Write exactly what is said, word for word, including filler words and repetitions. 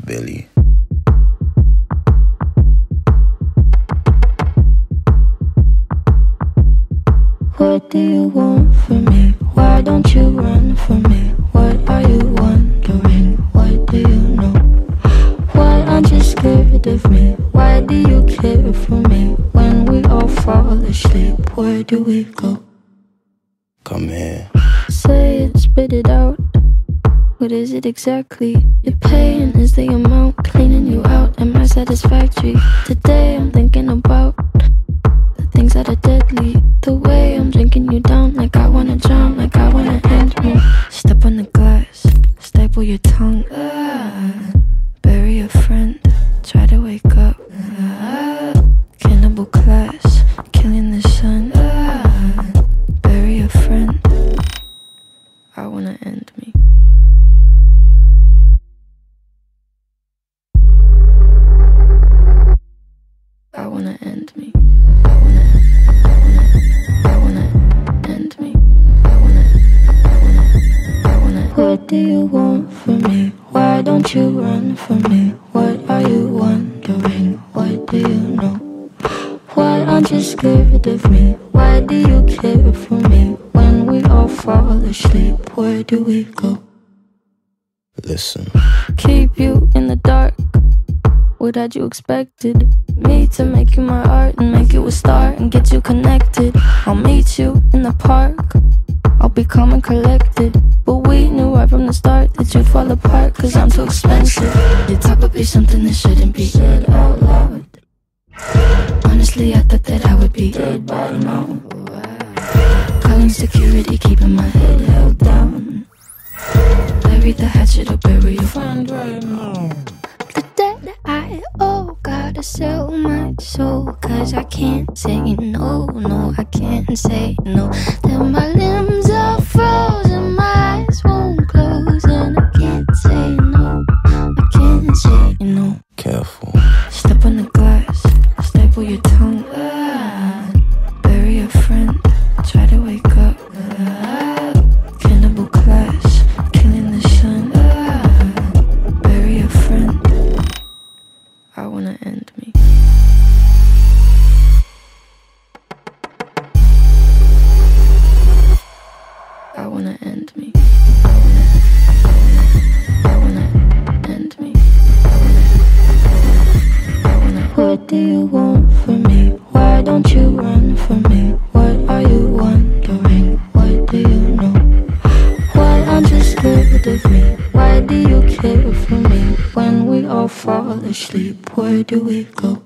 Billy. What do you want from me? Why don't you run from me? What are you wondering? What do you know? Why aren't you scared of me? Why do you care for me? When we all fall asleep, where do we go? Come here. Say it, spit it out. What is it exactly? Your pain is the amount cleaning you out. Am I satisfactory? Today I'm thinking about the things that are deadly. The way I'm drinking you down, like I wanna drown, like I wanna end me. Step on the glass, staple your tongue. Ah, bury a friend, try to wake up. Ah, cannibal class, killing the sun. Ah, bury a friend, I wanna end me. I wanna end me. I wanna, I wanna, I wanna end me. I wanna, I wanna, I wanna. What do you want from me? Why don't you run from me? What are you wondering? What do you know? Why aren't you scared of me? Why do you care for me? When we all fall asleep, where do we go? Listen. Keep you in the dark. What had you expected? Me to make you my art and make you a star and get you connected. I'll meet you in the park. I'll be calm and collected. But we knew right from the start that you'd fall apart, cause I'm too expensive. Your top would be something that shouldn't be said out loud. Honestly, I thought that I would be dead by now. Calling security, keeping my head held down. Bury the hatchet or bury your friend right now. The debt I owe, gotta sell my soul, cause I can't say no, no, I can't say no. Then my limbs are frozen, my eyes won't close, and I can't say no, I can't say no. Careful. Step on the glass, staple your tongue. Ah, bury a friend, try to wake up. Ah, cannibal class, killing the sun. Ah, bury a friend, I wanna end me. I wanna end me. I wanna, I wanna, I wanna end me. I wanna, I wanna. What do you want from me? Why don't you run from me? What are you wondering? What do you know? Why aren't you scared of me? Why do you care for me? When we all fall asleep, where do we go?